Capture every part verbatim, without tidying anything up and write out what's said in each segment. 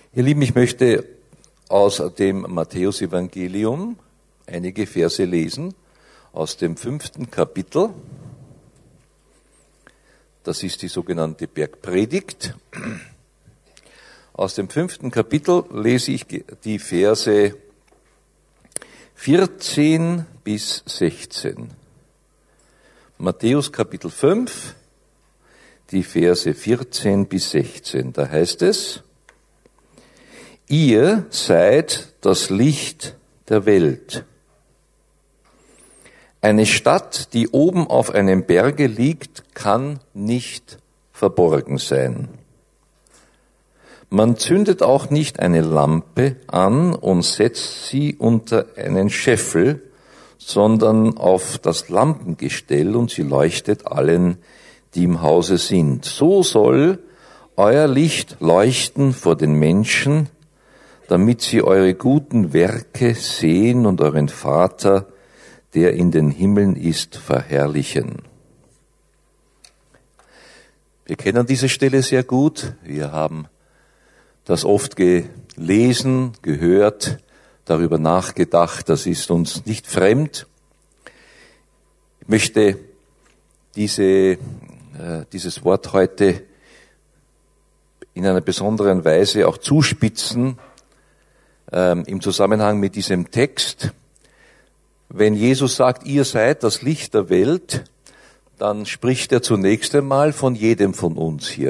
Ihr Lieben, ich möchte aus dem Matthäus-Evangelium einige Verse lesen, aus dem fünften Kapitel. Das ist die sogenannte Bergpredigt. Aus dem fünften Kapitel lese ich die Verse vierzehn bis sechzehn. Matthäus Kapitel fünf, die Verse vierzehn bis sechzehn. Da heißt es: Ihr seid das Licht der Welt. Eine Stadt, die oben auf einem Berge liegt, kann nicht verborgen sein. Man zündet auch nicht eine Lampe an und setzt sie unter einen Scheffel, sondern auf das Lampengestell, und sie leuchtet allen, die im Hause sind. So soll euer Licht leuchten vor den Menschen, damit sie eure guten Werke sehen und euren Vater, der in den Himmeln ist, verherrlichen. Wir kennen diese Stelle sehr gut. Wir haben das oft gelesen, gehört, darüber nachgedacht. Das ist uns nicht fremd. Ich möchte diese, äh, dieses Wort heute in einer besonderen Weise auch zuspitzen, ähm, im Zusammenhang mit diesem Text. Wenn Jesus sagt, ihr seid das Licht der Welt, dann spricht er zunächst einmal von jedem von uns hier.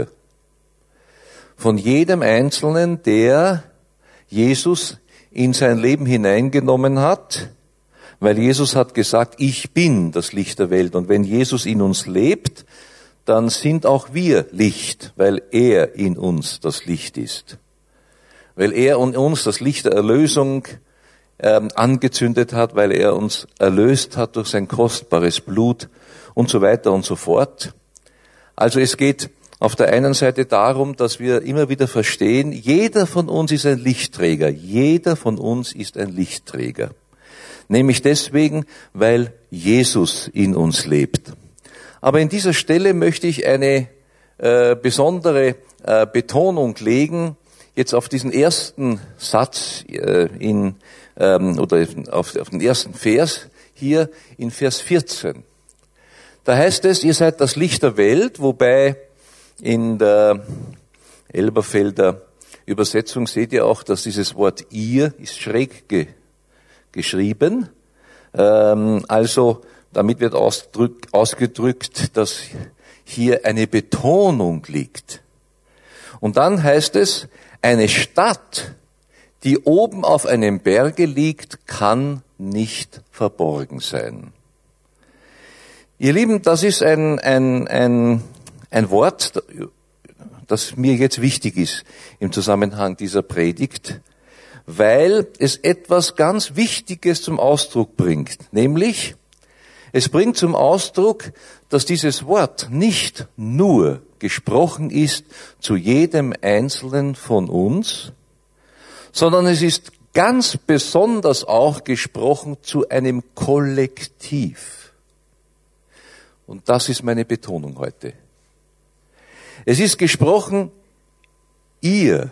Von jedem Einzelnen, der Jesus in sein Leben hineingenommen hat, weil Jesus hat gesagt, ich bin das Licht der Welt. Und wenn Jesus in uns lebt, dann sind auch wir Licht, weil er in uns das Licht ist. Weil er in uns das Licht der Erlösung ähm, angezündet hat, weil er uns erlöst hat durch sein kostbares Blut und so weiter und so fort. Also es geht auf der einen Seite darum, dass wir immer wieder verstehen, jeder von uns ist ein Lichtträger. Jeder von uns ist ein Lichtträger. Nämlich deswegen, weil Jesus in uns lebt. Aber in dieser Stelle möchte ich eine äh, besondere äh, Betonung legen, jetzt auf diesen ersten Satz äh, in ähm, oder auf, auf den ersten Vers hier in Vers vierzehn. Da heißt es, ihr seid das Licht der Welt, wobei in der Elberfelder Übersetzung seht ihr auch, dass dieses Wort ihr ist schräg ge, geschrieben. Ähm, also damit wird ausdrück, ausgedrückt, dass hier eine Betonung liegt. Und dann heißt es, eine Stadt, die oben auf einem Berge liegt, kann nicht verborgen sein. Ihr Lieben, das ist ein, ein, ein, ein Wort, das mir jetzt wichtig ist im Zusammenhang dieser Predigt, weil es etwas ganz Wichtiges zum Ausdruck bringt. Nämlich, es bringt zum Ausdruck, dass dieses Wort nicht nur gesprochen ist zu jedem Einzelnen von uns, sondern es ist ganz besonders auch gesprochen zu einem Kollektiv. Und das ist meine Betonung heute. Es ist gesprochen, ihr.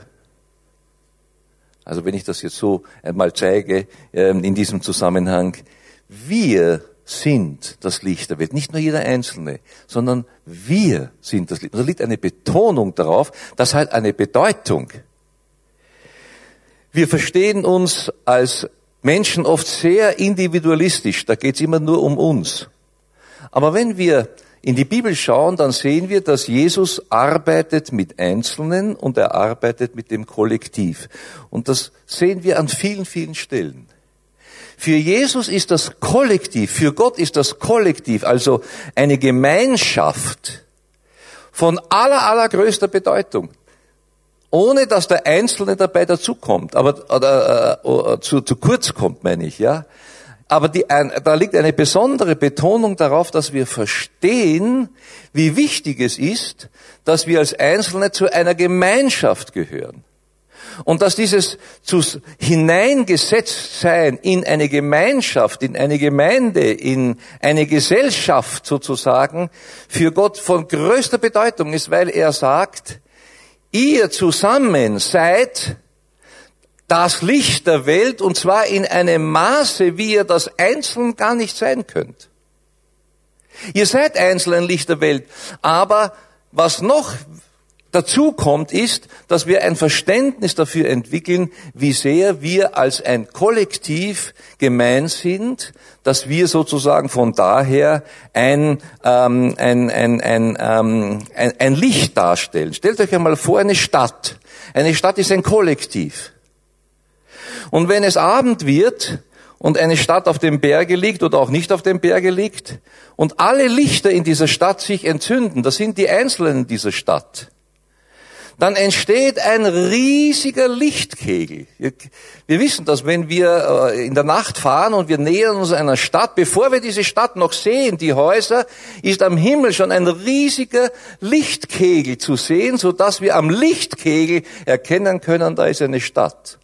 Also wenn ich das jetzt so einmal zeige, in diesem Zusammenhang, wir sind das Licht der Welt. Nicht nur jeder Einzelne, sondern wir sind das Licht. Da liegt eine Betonung darauf, das hat eine Bedeutung. Wir verstehen uns als Menschen oft sehr individualistisch, da geht es immer nur um uns. Aber wenn wir in die Bibel schauen, dann sehen wir, dass Jesus arbeitet mit Einzelnen und er arbeitet mit dem Kollektiv. Und das sehen wir an vielen, vielen Stellen. Für Jesus ist das Kollektiv, für Gott ist das Kollektiv, also eine Gemeinschaft von aller, allergrößter Bedeutung. Ohne dass der Einzelne dabei dazukommt, aber oder, äh, zu, zu kurz kommt, meine ich, ja. Aber die, ein, da liegt eine besondere Betonung darauf, dass wir verstehen, wie wichtig es ist, dass wir als Einzelne zu einer Gemeinschaft gehören. Und dass dieses zu hineingesetzt sein in eine Gemeinschaft, in eine Gemeinde, in eine Gesellschaft sozusagen, für Gott von größter Bedeutung ist, weil er sagt, ihr zusammen seid das Licht der Welt, und zwar in einem Maße, wie ihr das einzeln gar nicht sein könnt. Ihr seid einzeln ein Licht der Welt, aber was noch dazu kommt, ist, dass wir ein Verständnis dafür entwickeln, wie sehr wir als ein Kollektiv gemeint sind, dass wir sozusagen von daher ein, ähm, ein, ein, ein, ähm, ein, ein Licht darstellen. Stellt euch einmal vor, eine Stadt. Eine Stadt ist ein Kollektiv. Und wenn es Abend wird und eine Stadt auf dem Berge liegt oder auch nicht auf dem Berge liegt und alle Lichter in dieser Stadt sich entzünden, das sind die Einzelnen dieser Stadt, dann entsteht ein riesiger Lichtkegel. Wir, wir wissen das, wenn wir in der Nacht fahren und wir nähern uns einer Stadt, bevor wir diese Stadt noch sehen, die Häuser, ist am Himmel schon ein riesiger Lichtkegel zu sehen, sodass wir am Lichtkegel erkennen können, da ist eine Stadt.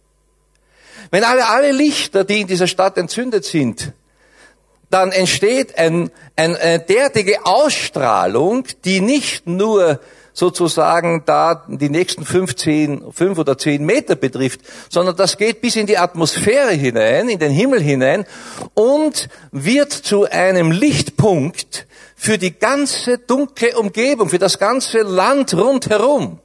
Wenn alle, alle Lichter, die in dieser Stadt entzündet sind, dann entsteht ein, ein, eine derartige Ausstrahlung, die nicht nur sozusagen da die nächsten fünfzehn, fünf oder zehn Meter betrifft, sondern das geht bis in die Atmosphäre hinein, in den Himmel hinein und wird zu einem Lichtpunkt für die ganze dunkle Umgebung, für das ganze Land rundherum.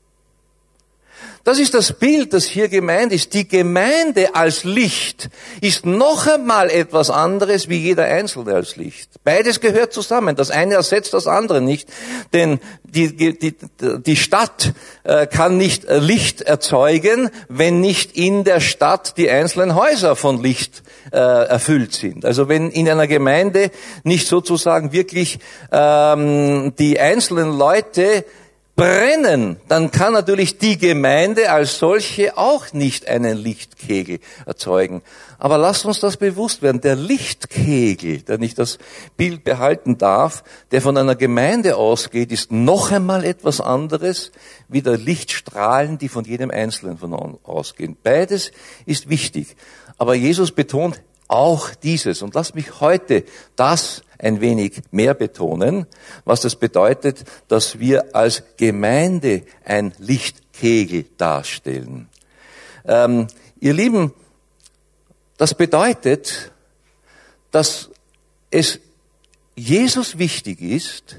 Das ist das Bild, das hier gemeint ist. Die Gemeinde als Licht ist noch einmal etwas anderes wie jeder Einzelne als Licht. Beides gehört zusammen. Das eine ersetzt das andere nicht. Denn die, die, die Stadt kann nicht Licht erzeugen, wenn nicht in der Stadt die einzelnen Häuser von Licht erfüllt sind. Also wenn in einer Gemeinde nicht sozusagen wirklich ähm, die einzelnen Leute brennen, dann kann natürlich die Gemeinde als solche auch nicht einen Lichtkegel erzeugen. Aber lasst uns das bewusst werden. Der Lichtkegel, der nicht das Bild behalten darf, der von einer Gemeinde ausgeht, ist noch einmal etwas anderes wie der Lichtstrahlen, die von jedem Einzelnen von uns ausgehen. Beides ist wichtig. Aber Jesus betont auch dieses. Und lasst mich heute das ein wenig mehr betonen, was das bedeutet, dass wir als Gemeinde ein Lichtkegel darstellen. Ähm, ihr Lieben, das bedeutet, dass es Jesus wichtig ist,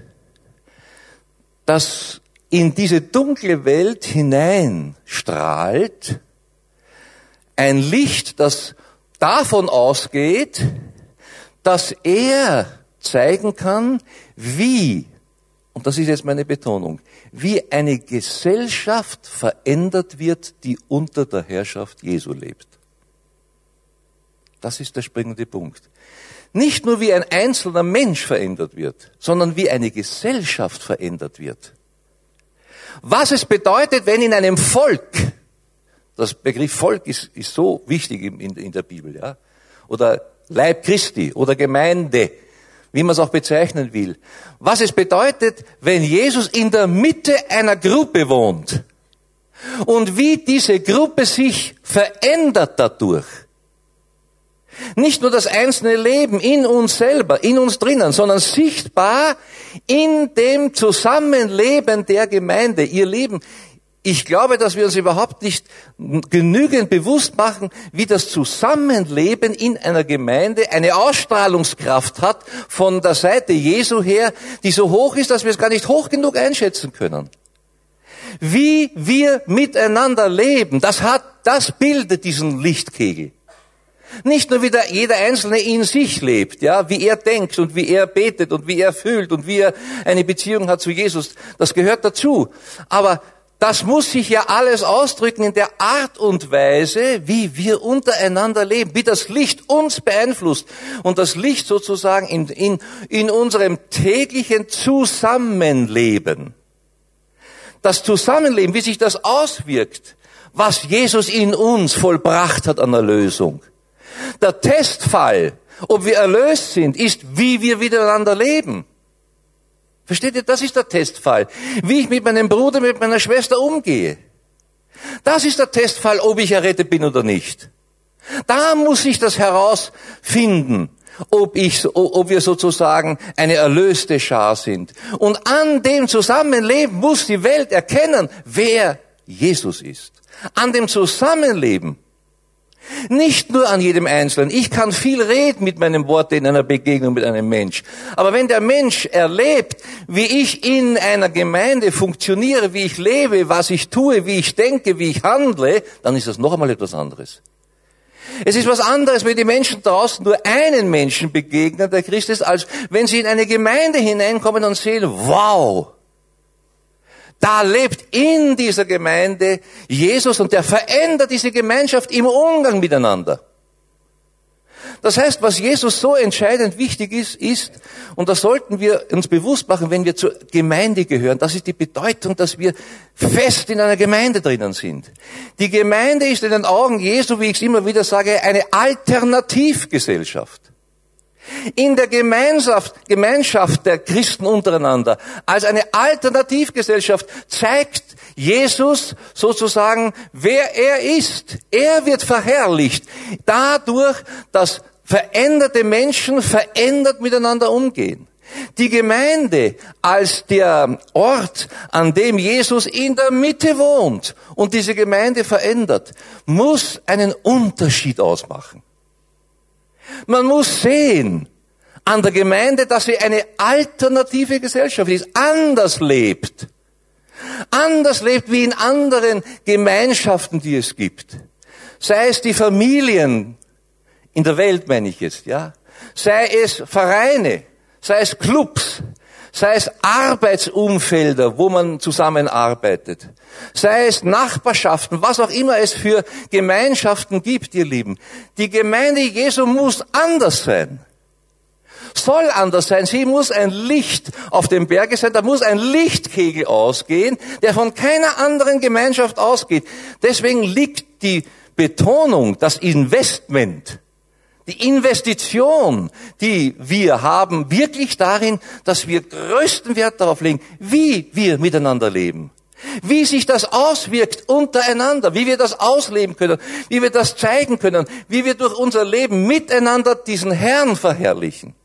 dass in diese dunkle Welt hineinstrahlt ein Licht, das davon ausgeht, dass er zeigen kann, wie, und das ist jetzt meine Betonung, wie eine Gesellschaft verändert wird, die unter der Herrschaft Jesu lebt. Das ist der springende Punkt. Nicht nur wie ein einzelner Mensch verändert wird, sondern wie eine Gesellschaft verändert wird. Was es bedeutet, wenn in einem Volk, das Begriff Volk ist, ist so wichtig in, in der Bibel, ja, oder Leib Christi oder Gemeinde, wie man es auch bezeichnen will. Was es bedeutet, wenn Jesus in der Mitte einer Gruppe wohnt und wie diese Gruppe sich verändert dadurch. Nicht nur das einzelne Leben in uns selber, in uns drinnen, sondern sichtbar in dem Zusammenleben der Gemeinde. Ihr Lieben, ich glaube, dass wir uns überhaupt nicht genügend bewusst machen, wie das Zusammenleben in einer Gemeinde eine Ausstrahlungskraft hat von der Seite Jesu her, die so hoch ist, dass wir es gar nicht hoch genug einschätzen können. Wie wir miteinander leben, das hat, das bildet diesen Lichtkegel. Nicht nur wie der, jeder Einzelne in sich lebt, ja, wie er denkt und wie er betet und wie er fühlt und wie er eine Beziehung hat zu Jesus, das gehört dazu. Aber das muss sich ja alles ausdrücken in der Art und Weise, wie wir untereinander leben, wie das Licht uns beeinflusst und das Licht sozusagen in, in, in unserem täglichen Zusammenleben. Das Zusammenleben, wie sich das auswirkt, was Jesus in uns vollbracht hat an Erlösung. Der Testfall, ob wir erlöst sind, ist, wie wir miteinander leben. Versteht ihr, das ist der Testfall. Wie ich mit meinem Bruder, mit meiner Schwester umgehe. Das ist der Testfall, ob ich errettet bin oder nicht. Da muss ich das herausfinden, ob ich, ob wir sozusagen eine erlöste Schar sind. Und an dem Zusammenleben muss die Welt erkennen, wer Jesus ist. An dem Zusammenleben. Nicht nur an jedem Einzelnen. Ich kann viel reden mit meinen Worten in einer Begegnung mit einem Mensch. Aber wenn der Mensch erlebt, wie ich in einer Gemeinde funktioniere, wie ich lebe, was ich tue, wie ich denke, wie ich handle, dann ist das noch einmal etwas anderes. Es ist was anderes, wenn die Menschen draußen nur einen Menschen begegnen, der Christ ist, als wenn sie in eine Gemeinde hineinkommen und sehen, wow, da lebt in dieser Gemeinde Jesus und der verändert diese Gemeinschaft im Umgang miteinander. Das heißt, was Jesus so entscheidend wichtig ist, ist, und das sollten wir uns bewusst machen, wenn wir zur Gemeinde gehören, das ist die Bedeutung, dass wir fest in einer Gemeinde drinnen sind. Die Gemeinde ist in den Augen Jesu, wie ich es immer wieder sage, eine Alternativgesellschaft. In der Gemeinschaft, Gemeinschaft der Christen untereinander, als eine Alternativgesellschaft, zeigt Jesus sozusagen, wer er ist. Er wird verherrlicht dadurch, dass veränderte Menschen verändert miteinander umgehen. Die Gemeinde als der Ort, an dem Jesus in der Mitte wohnt und diese Gemeinde verändert, muss einen Unterschied ausmachen. Man muss sehen an der Gemeinde, dass sie eine alternative Gesellschaft ist, anders lebt. Anders lebt wie in anderen Gemeinschaften, die es gibt. Sei es die Familien, in der Welt meine ich jetzt, ja. Sei es Vereine, sei es Clubs, sei es Arbeitsumfelder, wo man zusammenarbeitet, sei es Nachbarschaften, was auch immer es für Gemeinschaften gibt, ihr Lieben. Die Gemeinde Jesu muss anders sein. Soll anders sein. Sie muss ein Licht auf dem Berge sein. Da muss ein Lichtkegel ausgehen, der von keiner anderen Gemeinschaft ausgeht. Deswegen liegt die Betonung, das Investment, die Investition, die wir haben, wirklich darin, dass wir größten Wert darauf legen, wie wir miteinander leben. Wie sich das auswirkt untereinander, wie wir das ausleben können, wie wir das zeigen können, wie wir durch unser Leben miteinander diesen Herrn verherrlichen.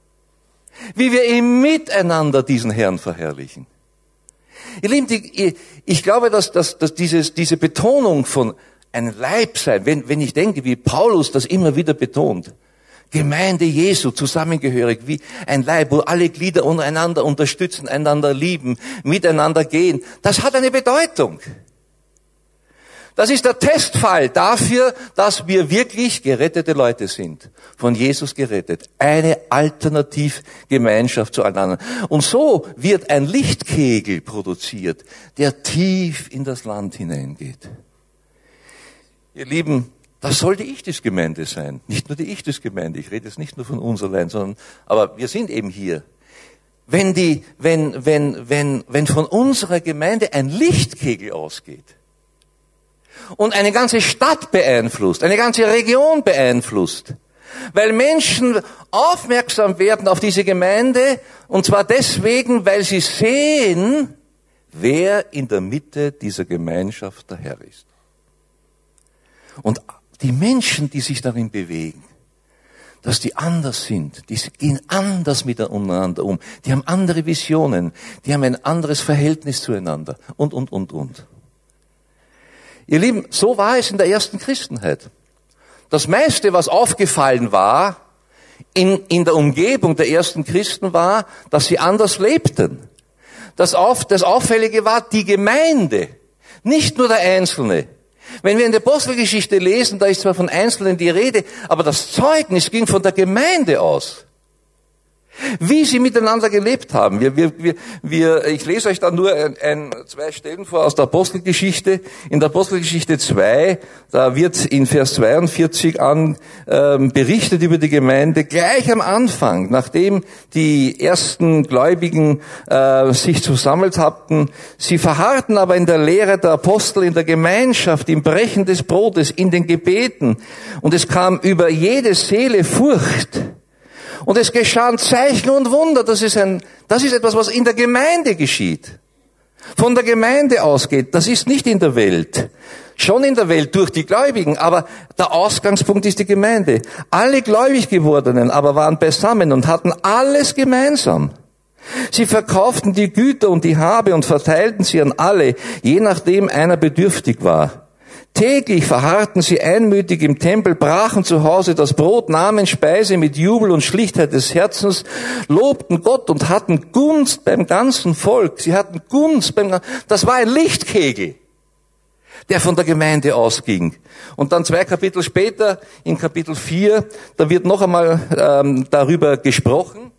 Wie wir im Miteinander diesen Herrn verherrlichen. Ihr Lieben, die, ich glaube, dass, dass, dass dieses, diese Betonung von ein Leib sein, wenn, wenn ich denke, wie Paulus das immer wieder betont, Gemeinde Jesu, zusammengehörig, wie ein Leib, wo alle Glieder untereinander unterstützen, einander lieben, miteinander gehen, das hat eine Bedeutung. Das ist der Testfall dafür, dass wir wirklich gerettete Leute sind. Von Jesus gerettet. Eine Alternativgemeinschaft zu allen anderen. Und so wird ein Lichtkegel produziert, der tief in das Land hineingeht. Ihr Lieben, das soll die Ich-Des-Gemeinde sein. Nicht nur die Ich-Des-Gemeinde. Ich rede jetzt nicht nur von uns allein, sondern, aber wir sind eben hier. Wenn die, wenn, wenn, wenn, wenn von unserer Gemeinde ein Lichtkegel ausgeht, und eine ganze Stadt beeinflusst, eine ganze Region beeinflusst, weil Menschen aufmerksam werden auf diese Gemeinde, und zwar deswegen, weil sie sehen, wer in der Mitte dieser Gemeinschaft der Herr ist. Und die Menschen, die sich darin bewegen, dass die anders sind, die gehen anders miteinander um, die haben andere Visionen, die haben ein anderes Verhältnis zueinander und, und, und, und. Ihr Lieben, so war es in der ersten Christenheit. Das meiste, was aufgefallen war in, in der Umgebung der ersten Christen, war, dass sie anders lebten. Das, auf, das Auffällige war die Gemeinde, nicht nur der Einzelne. Wenn wir in der Apostelgeschichte lesen, da ist zwar von Einzelnen die Rede, aber das Zeugnis ging von der Gemeinde aus. Wie sie miteinander gelebt haben. Wir, wir, wir, wir, ich lese euch da nur ein, ein, zwei Stellen vor aus der Apostelgeschichte. In der Apostelgeschichte zwei, da wird in Vers zweiundvierzig an ähm, berichtet über die Gemeinde gleich am Anfang, nachdem die ersten Gläubigen äh, sich versammelt hatten. Sie verharrten aber in der Lehre der Apostel, in der Gemeinschaft, im Brechen des Brotes, in den Gebeten. Und es kam über jede Seele Furcht. Und es geschahen Zeichen und Wunder. Das ist ein, das ist etwas, was in der Gemeinde geschieht. Von der Gemeinde ausgeht. Das ist nicht in der Welt. Schon in der Welt durch die Gläubigen, aber der Ausgangspunkt ist die Gemeinde. Alle gläubig gewordenen aber waren beisammen und hatten alles gemeinsam. Sie verkauften die Güter und die Habe und verteilten sie an alle, je nachdem einer bedürftig war. Täglich verharrten sie einmütig im Tempel, brachen zu Hause das Brot, nahmen Speise mit Jubel und Schlichtheit des Herzens, lobten Gott und hatten Gunst beim ganzen Volk. Sie hatten Gunst beim, das war ein Lichtkegel, der von der Gemeinde ausging. Und dann zwei Kapitel später, in Kapitel vier, da wird noch einmal ähm, darüber gesprochen.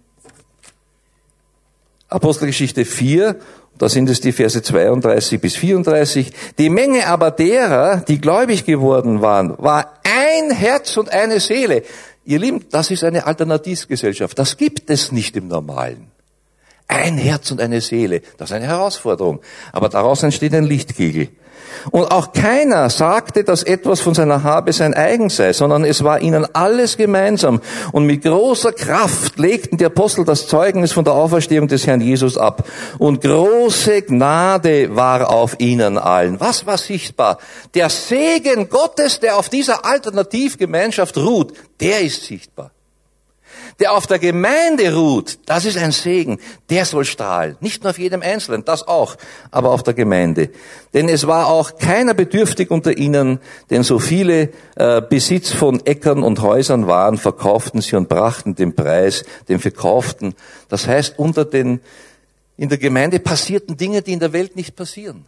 Apostelgeschichte vier, da sind es die Verse zweiunddreißig bis vierunddreißig. Die Menge aber derer, die gläubig geworden waren, war ein Herz und eine Seele. Ihr Lieben, das ist eine Alternativgesellschaft. Das gibt es nicht im Normalen. Ein Herz und eine Seele, das ist eine Herausforderung. Aber daraus entsteht ein Lichtkegel. Und auch keiner sagte, dass etwas von seiner Habe sein eigen sei, sondern es war ihnen alles gemeinsam. Und mit großer Kraft legten die Apostel das Zeugnis von der Auferstehung des Herrn Jesus ab. Und große Gnade war auf ihnen allen. Was war sichtbar? Der Segen Gottes, der auf dieser Alternativgemeinschaft ruht, der ist sichtbar. Der auf der Gemeinde ruht, das ist ein Segen, der soll strahlen. Nicht nur auf jedem Einzelnen, das auch, aber auf der Gemeinde. Denn es war auch keiner bedürftig unter ihnen, denn so viele äh, Besitz von Äckern und Häusern waren, verkauften sie und brachten den Preis, den Verkauften. Das heißt, unter den, in der Gemeinde passierten Dinge, die in der Welt nicht passieren.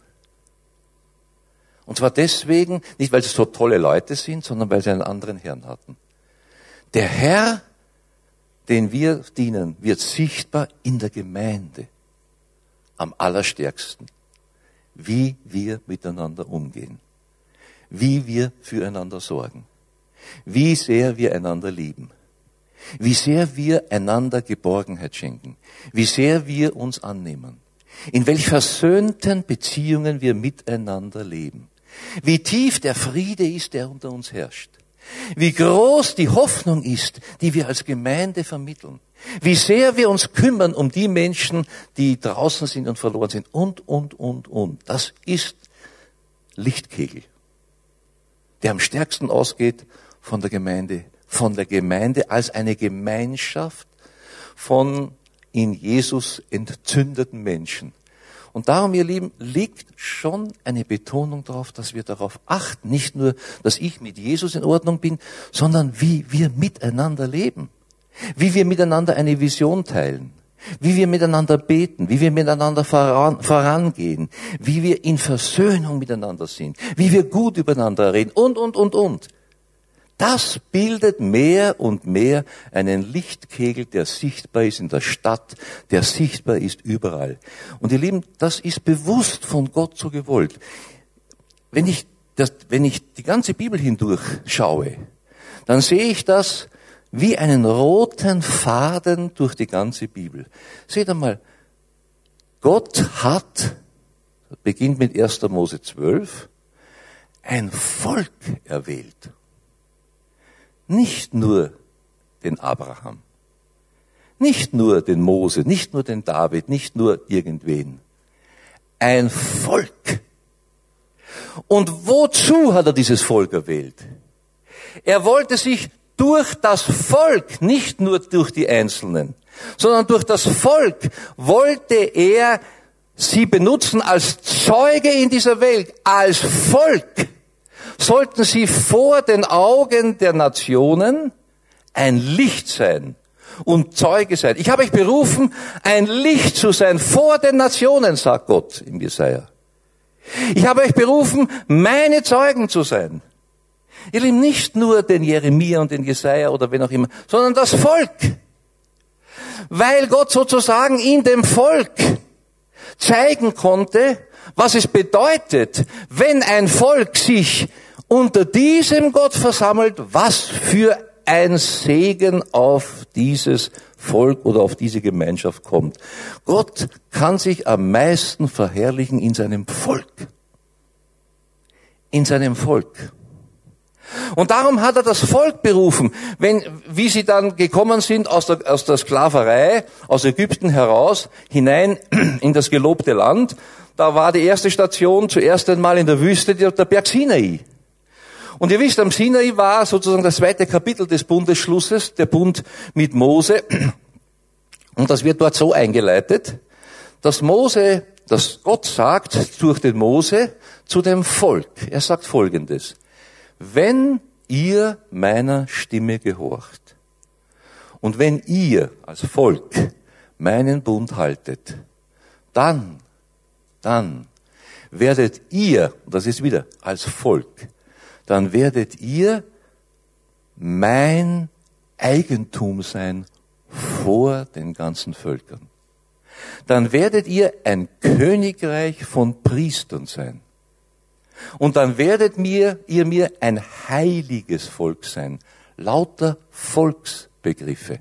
Und zwar deswegen, nicht weil sie so tolle Leute sind, sondern weil sie einen anderen Herrn hatten. Der Herr, den wir dienen, wird sichtbar in der Gemeinde am allerstärksten, wie wir miteinander umgehen, wie wir füreinander sorgen, wie sehr wir einander lieben, wie sehr wir einander Geborgenheit schenken, wie sehr wir uns annehmen, in welch versöhnten Beziehungen wir miteinander leben, wie tief der Friede ist, der unter uns herrscht. Wie groß die Hoffnung ist, die wir als Gemeinde vermitteln. Wie sehr wir uns kümmern um die Menschen, die draußen sind und verloren sind. Und, und, und, und. Das ist Lichtkegel, der am stärksten ausgeht von der Gemeinde. Von der Gemeinde als eine Gemeinschaft von in Jesus entzündeten Menschen. Und darum, ihr Lieben, liegt schon eine Betonung darauf, dass wir darauf achten, nicht nur, dass ich mit Jesus in Ordnung bin, sondern wie wir miteinander leben, wie wir miteinander eine Vision teilen, wie wir miteinander beten, wie wir miteinander voran, vorangehen, wie wir in Versöhnung miteinander sind, wie wir gut übereinander reden und, und, und, und. Das bildet mehr und mehr einen Lichtkegel, der sichtbar ist in der Stadt, der sichtbar ist überall. Und ihr Lieben, das ist bewusst von Gott so gewollt. Wenn ich, das, wenn ich die ganze Bibel hindurch schaue, dann sehe ich das wie einen roten Faden durch die ganze Bibel. Seht einmal, Gott hat, beginnt mit erster Mose zwölf, ein Volk erwählt. Nicht nur den Abraham, nicht nur den Mose, nicht nur den David, nicht nur irgendwen. Ein Volk. Und wozu hat er dieses Volk erwählt? Er wollte sich durch das Volk, nicht nur durch die Einzelnen, sondern durch das Volk wollte er sie benutzen als Zeuge in dieser Welt, als Volk. Sollten sie vor den Augen der Nationen ein Licht sein und Zeuge sein. Ich habe euch berufen, ein Licht zu sein vor den Nationen, sagt Gott im Jesaja. Ich habe euch berufen, meine Zeugen zu sein. Ihr Lieben, nicht nur den Jeremia und den Jesaja oder wen auch immer, sondern das Volk. Weil Gott sozusagen in dem Volk zeigen konnte, was es bedeutet, wenn ein Volk sich unter diesem Gott versammelt, was für ein Segen auf dieses Volk oder auf diese Gemeinschaft kommt. Gott kann sich am meisten verherrlichen in seinem Volk. In seinem Volk. Und darum hat er das Volk berufen, wenn, wie sie dann gekommen sind aus der, aus der Sklaverei, aus Ägypten heraus, hinein in das gelobte Land. Da war die erste Station zuerst einmal in der Wüste der Berg Sinai. Und ihr wisst, am Sinai war sozusagen das zweite Kapitel des Bundesschlusses, der Bund mit Mose. Und das wird dort so eingeleitet, dass Mose, dass Gott sagt durch den Mose zu dem Volk, er sagt Folgendes: Wenn ihr meiner Stimme gehorcht und wenn ihr als Volk meinen Bund haltet, dann, dann werdet ihr, und das ist wieder als Volk, dann werdet ihr mein Eigentum sein vor den ganzen Völkern. Dann werdet ihr ein Königreich von Priestern sein. Und dann werdet mir, ihr mir ein heiliges Volk sein. Lauter Volksbegriffe.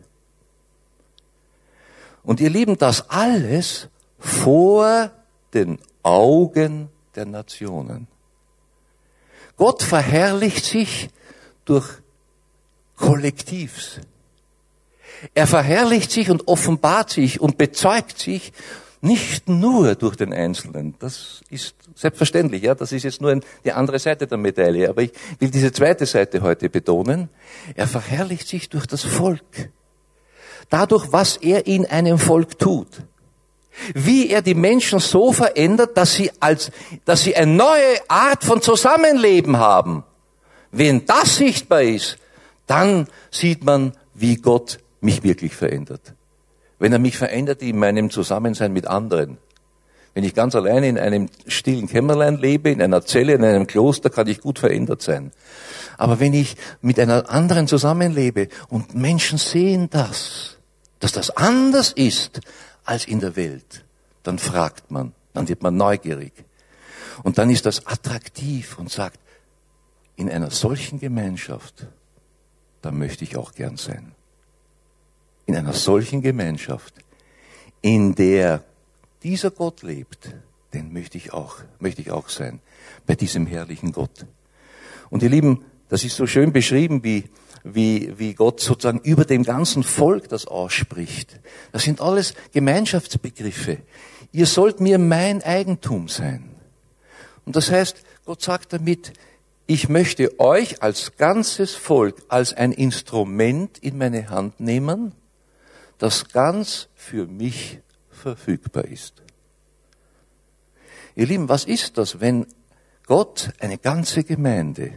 Und ihr Lieben, das alles vor den Augen der Nationen. Gott verherrlicht sich durch Kollektivs. Er verherrlicht sich und offenbart sich und bezeugt sich nicht nur durch den Einzelnen. Das ist selbstverständlich, ja. Das ist jetzt nur die andere Seite der Medaille. Aber ich will diese zweite Seite heute betonen. Er verherrlicht sich durch das Volk. Dadurch, was er in einem Volk tut. Wie er die Menschen so verändert, dass sie als, dass sie eine neue Art von Zusammenleben haben. Wenn das sichtbar ist, dann sieht man, wie Gott mich wirklich verändert. Wenn er mich verändert in meinem Zusammensein mit anderen. Wenn ich ganz alleine in einem stillen Kämmerlein lebe, in einer Zelle, in einem Kloster, kann ich gut verändert sein. Aber wenn ich mit einer anderen zusammenlebe und Menschen sehen das, dass das anders ist als in der Welt, dann fragt man, dann wird man neugierig. Und dann ist das attraktiv und sagt, in einer solchen Gemeinschaft, da möchte ich auch gern sein. In einer solchen Gemeinschaft, in der dieser Gott lebt, den möchte ich auch, möchte ich auch sein, bei diesem herrlichen Gott. Und ihr Lieben, das ist so schön beschrieben, wie, wie, wie Gott sozusagen über dem ganzen Volk das ausspricht. Das sind alles Gemeinschaftsbegriffe. Ihr sollt mir mein Eigentum sein. Und das heißt, Gott sagt damit, ich möchte euch als ganzes Volk als ein Instrument in meine Hand nehmen, das ganz für mich verfügbar ist. Ihr Lieben, was ist das, wenn Gott eine ganze Gemeinde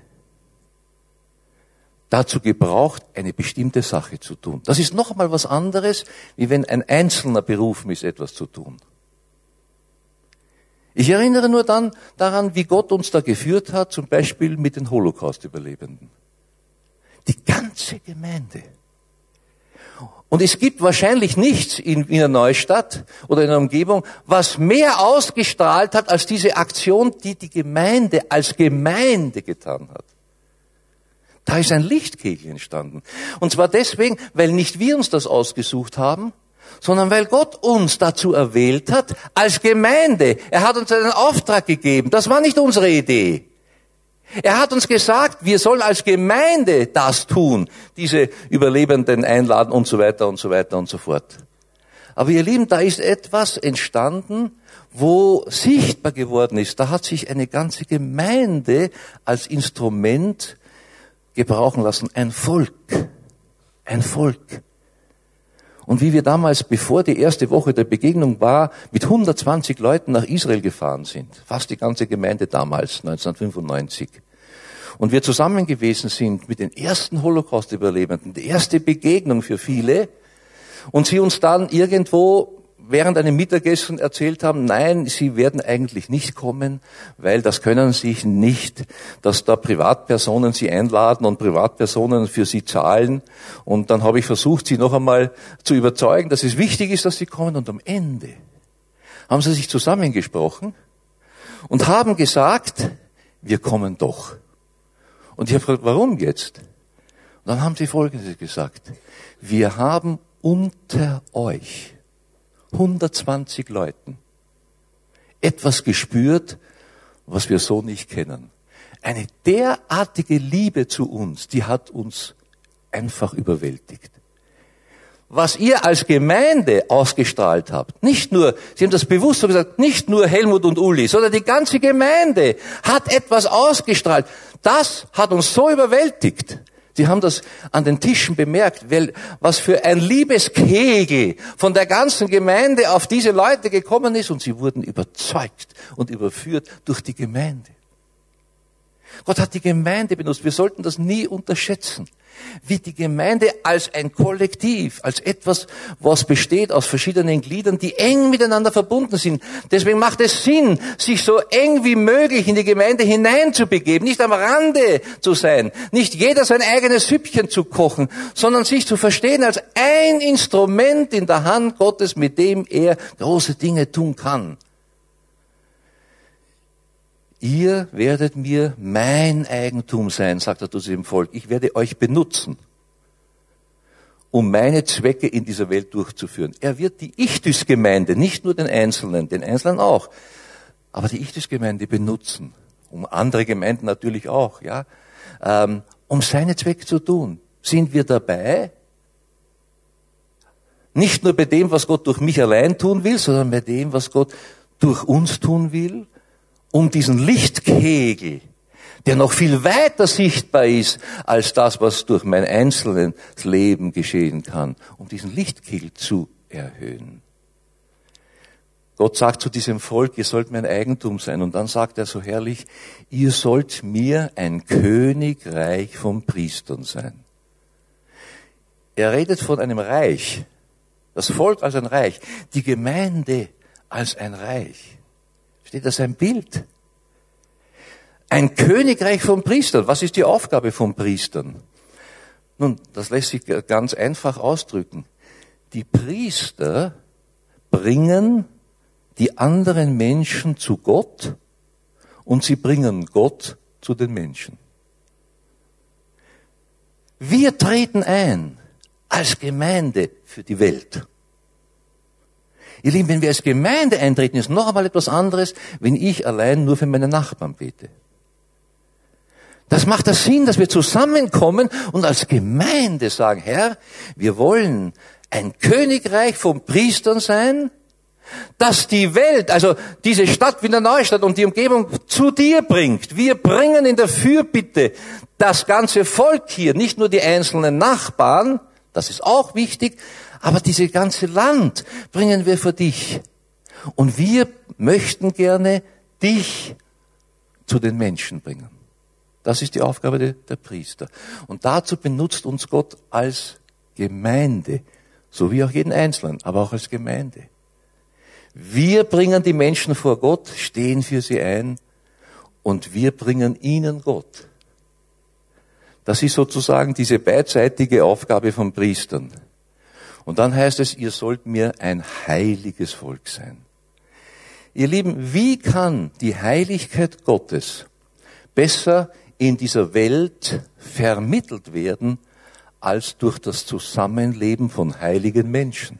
dazu gebraucht, eine bestimmte Sache zu tun? Das ist noch mal was anderes, wie wenn ein Einzelner berufen ist, etwas zu tun. Ich erinnere nur dann daran, wie Gott uns da geführt hat, zum Beispiel mit den Holocaust-Überlebenden. Die ganze Gemeinde. Und es gibt wahrscheinlich nichts in Wiener Neustadt oder in der Umgebung, was mehr ausgestrahlt hat als diese Aktion, die die Gemeinde als Gemeinde getan hat. Da ist ein Lichtkegel entstanden. Und zwar deswegen, weil nicht wir uns das ausgesucht haben, sondern weil Gott uns dazu erwählt hat als Gemeinde. Er hat uns einen Auftrag gegeben. Das war nicht unsere Idee. Er hat uns gesagt, wir sollen als Gemeinde das tun, diese Überlebenden einladen und so weiter und so weiter und so fort. Aber ihr Lieben, da ist etwas entstanden, wo sichtbar geworden ist. Da hat sich eine ganze Gemeinde als Instrument gebrauchen lassen. Ein Volk. Ein Volk. Und wie wir damals, bevor die erste Woche der Begegnung war, mit hundertzwanzig Leuten nach Israel gefahren sind, fast die ganze Gemeinde damals, neunzehnhundertfünfundneunzig, und wir zusammen gewesen sind mit den ersten Holocaust-Überlebenden, die erste Begegnung für viele, und sie uns dann irgendwo während einem Mittagessen erzählt haben, nein, sie werden eigentlich nicht kommen, weil das können sie nicht, dass da Privatpersonen sie einladen und Privatpersonen für sie zahlen. Und dann habe ich versucht, sie noch einmal zu überzeugen, dass es wichtig ist, dass sie kommen. Und am Ende haben sie sich zusammengesprochen und haben gesagt, wir kommen doch. Und ich habe gefragt, warum jetzt? Und dann haben sie Folgendes gesagt: Wir haben unter euch hundertzwanzig Leuten etwas gespürt, was wir so nicht kennen. Eine derartige Liebe zu uns, die hat uns einfach überwältigt. Was ihr als Gemeinde ausgestrahlt habt, nicht nur, Sie haben das bewusst so gesagt, nicht nur Helmut und Uli, sondern die ganze Gemeinde hat etwas ausgestrahlt. Das hat uns so überwältigt. Die haben das an den Tischen bemerkt, weil was für ein Liebeskegel von der ganzen Gemeinde auf diese Leute gekommen ist und sie wurden überzeugt und überführt durch die Gemeinde. Gott hat die Gemeinde benutzt. Wir sollten das nie unterschätzen. Wie die Gemeinde als ein Kollektiv, als etwas, was besteht aus verschiedenen Gliedern, die eng miteinander verbunden sind. Deswegen macht es Sinn, sich so eng wie möglich in die Gemeinde hineinzubegeben, nicht am Rande zu sein, nicht jeder sein eigenes Süppchen zu kochen, sondern sich zu verstehen als ein Instrument in der Hand Gottes, mit dem er große Dinge tun kann. Ihr werdet mir mein Eigentum sein, sagt er zu dem Volk. Ich werde euch benutzen, um meine Zwecke in dieser Welt durchzuführen. Er wird die Ichtys-Gemeinde, nicht nur den Einzelnen, den Einzelnen auch, aber die Ichtys-Gemeinde benutzen, um andere Gemeinden natürlich auch, ja, ähm, um seine Zwecke zu tun. Sind wir dabei? Nicht nur bei dem, was Gott durch mich allein tun will, sondern bei dem, was Gott durch uns tun will, um diesen Lichtkegel, der noch viel weiter sichtbar ist als das, was durch mein einzelnes Leben geschehen kann, um diesen Lichtkegel zu erhöhen. Gott sagt zu diesem Volk, ihr sollt mein Eigentum sein. Und dann sagt er so herrlich, ihr sollt mir ein Königreich von Priestern sein. Er redet von einem Reich, das Volk als ein Reich, die Gemeinde als ein Reich. Steht das ein Bild? Ein Königreich von Priestern. Was ist die Aufgabe von Priestern? Nun, das lässt sich ganz einfach ausdrücken. Die Priester bringen die anderen Menschen zu Gott und sie bringen Gott zu den Menschen. Wir treten ein als Gemeinde für die Welt. Ihr Lieben, wenn wir als Gemeinde eintreten, ist noch einmal etwas anderes, wenn ich allein nur für meine Nachbarn bete. Das macht das Sinn, dass wir zusammenkommen und als Gemeinde sagen, Herr, wir wollen ein Königreich von Priestern sein, das die Welt, also diese Stadt Wiener Neustadt und die Umgebung zu dir bringt. Wir bringen in der Fürbitte das ganze Volk hier, nicht nur die einzelnen Nachbarn, das ist auch wichtig, aber dieses ganze Land bringen wir für dich. Und wir möchten gerne dich zu den Menschen bringen. Das ist die Aufgabe der, der Priester. Und dazu benutzt uns Gott als Gemeinde, so wie auch jeden Einzelnen, aber auch als Gemeinde. Wir bringen die Menschen vor Gott, stehen für sie ein und wir bringen ihnen Gott. Das ist sozusagen diese beidseitige Aufgabe von Priestern. Und dann heißt es, ihr sollt mir ein heiliges Volk sein. Ihr Lieben, wie kann die Heiligkeit Gottes besser in dieser Welt vermittelt werden, als durch das Zusammenleben von heiligen Menschen?